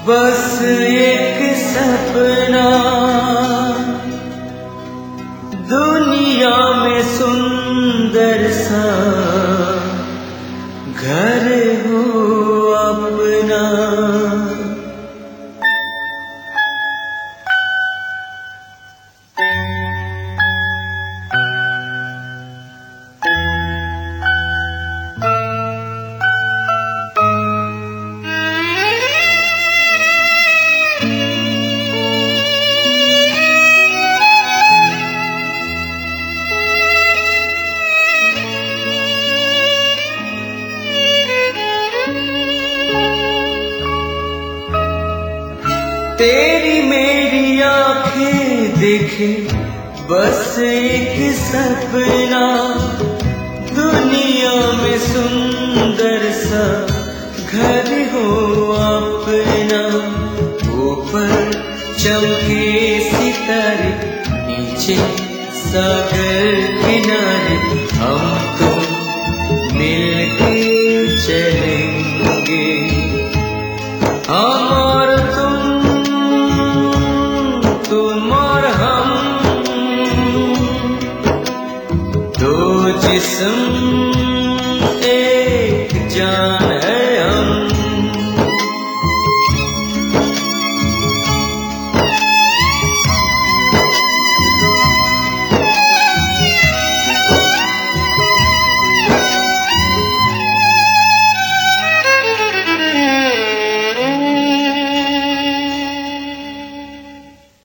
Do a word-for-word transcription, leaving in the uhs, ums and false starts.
बस एक सपना दुनिया में सुंदर सा घर हो अपना। तेरी मेरी आंखें देखे बस एक सपना दुनिया में सुंदर सा घर हो अपना। ऊपर चमके सितारे नीचे सागर किनारे हम तो मिलके चलेंगे। हम और तुम तुम और हम दो जिस्म